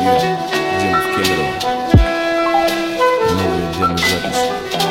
Дима в Кемерово. Новая демозапись.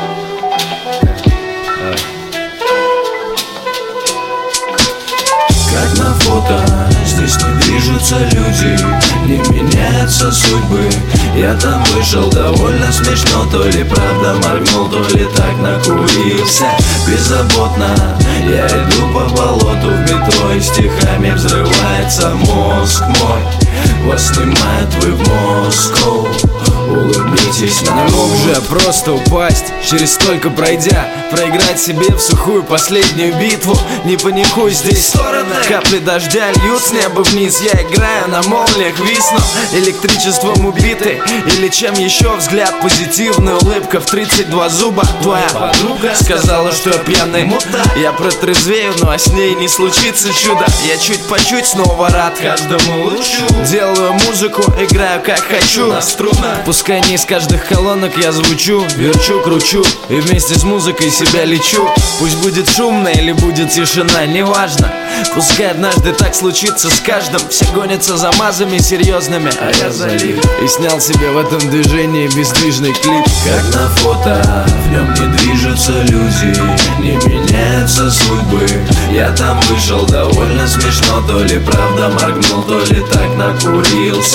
Как на фото, здесь не движутся люди, не меняются судьбы. Я там вышел довольно смешно, то ли правда моргнул, то ли так накурился. Беззаботно я иду по болоту в метро, и стихами взрывается мозг мой. Вас снимают вы в Москву, улыбнитесь Не народ. мог же я просто упасть, через столько пройдя, проиграть себе в сухую последнюю битву. Не паникуй, здесь капли дождя льют с неба вниз. Я играю на молниях, висну электричеством убитый. Или чем еще взгляд позитивный, улыбка в 32 зуба. Твоя подруга сказала, что я пьяный. Я протрезвею, но с ней не случится чудо. Я чуть по чуть снова рад каждому лучу. Делаю музыку, играю как хочу на струнах. Пускай не из каждых колонок я звучу, верчу, кручу и вместе с музыкой себя лечу. Пусть будет шумно или будет тишина, неважно. Пускай однажды так случится с каждым. Все гонятся за мазами серьезными, а я залив. И снял себе в этом движении бездвижный клип. Как на фото, в нем не движутся люди, не меняются судьбы. Я там вышел довольно смешно, то ли правда моргнул, то ли так накурился.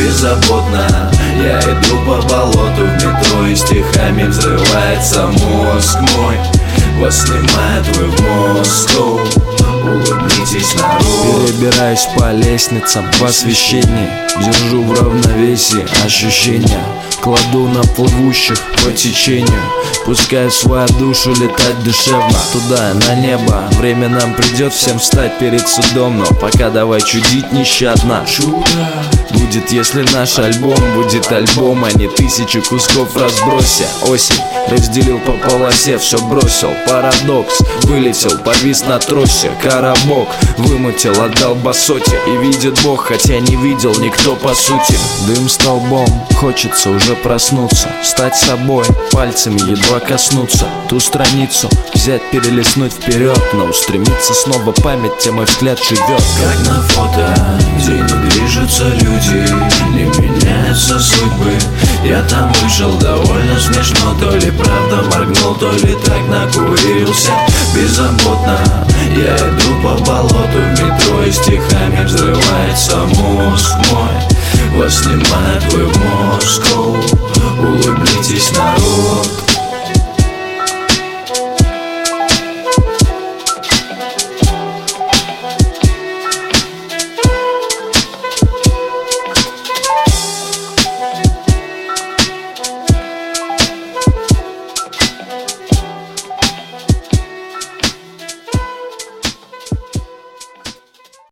Беззаботно я иду по болоту в метро, и стихами взрывается мозг мой. Вас снимают вы в Москву, улыбнитесь народ. Перебираюсь по лестницам в освещении, держу в равновесии ощущения. Кладу на плывущих по течению, пускай в свою душу летать душевно. Туда, на небо, время нам придет всем встать перед судом. Но пока давай чудить нещадно. Чудо будет, если наш альбом будет альбом, а не тысячи кусков разброся. Осень разделил по полосе, все бросил. Парадокс вылетел, повис на тросе. Коробок вымутил, отдал басоте. И видит Бог, хотя не видел никто по сути. Дым столбом, хочется уже проснуться, стать собой, пальцами едва коснуться. Ту страницу взять, перелистнуть вперед, но устремиться снова память, где мой взгляд живет. Как на фото, где не движутся люди, не меняются судьбы. Я там вышел довольно смешно, то ли правда моргнул, то ли так накурился. Беззаботно я иду по болоту в метро, и стихами взрывается мозг мой. Вас снимают вы в Москву, улыбнитесь народ.